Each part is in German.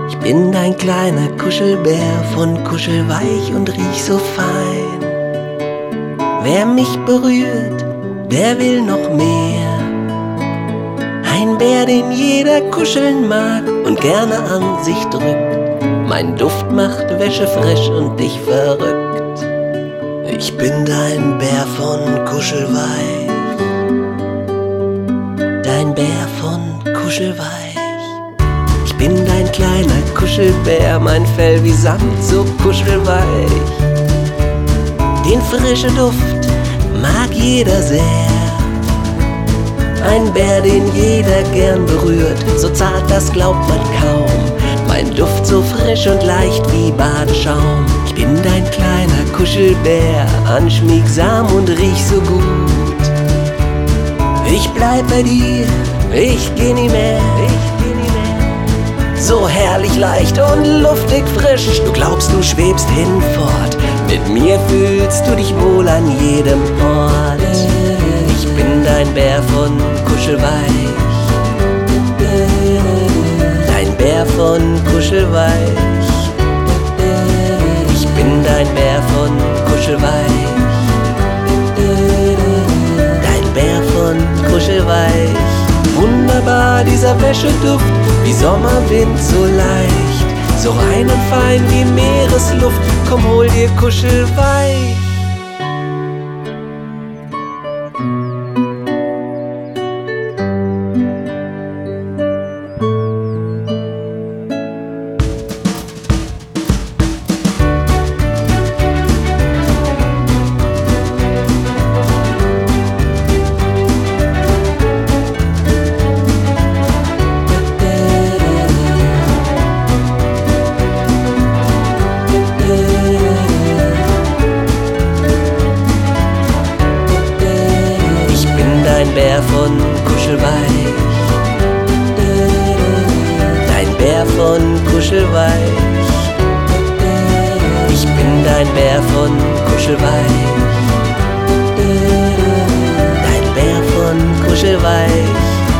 Ich bin ein kleiner Kuschelbär, von kuschelweich und riech so fein. Wer mich berührt, der will noch mehr. Ein Bär, den jeder kuscheln mag und gerne an sich drückt. Mein Duft macht Wäsche frisch und dich verrückt. Ich bin dein Bär von kuschelweich, dein Bär von kuschelweich. Ich bin dein kleiner Kuschelbär, mein Fell wie Sand, so kuschelweich. Den frischen Duft mag jeder sehr. Ein Bär, den jeder gern berührt, so zart, das glaubt man kaum. Mein Duft so frisch und leicht wie Badeschaum. Ich bin dein kleiner Kuschelbär, anschmiegsam und riech so gut. Ich bleib bei dir, ich geh nie mehr, so herrlich leicht und luftig frisch. Du glaubst, du schwebst hinfort, mit mir fühlst du dich wohl an jedem Ort. Ich bin dein Bär von kuschelweich, dein Bär von kuschelweich. Ich bin dein Bär von kuschelweich, dein Bär von kuschelweich. Wunderbar dieser Wäscheduft, wie Sommerwind so leicht, so rein und fein wie Meeresluft. Komm, hol dir kuschelweich. Dein Bär von kuschelweich, dein Bär von kuschelweich. Ich bin dein Bär von kuschelweich, dein Bär von kuschelweich.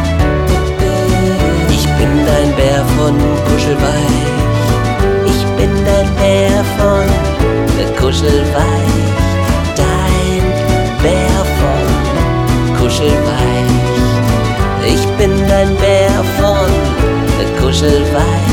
Ich bin dein Bär von kuschelweich, ich bin dein Bär von kuschelweich, dein Bär von kuschelweich. Ich bin dein Bär von kuschelweich.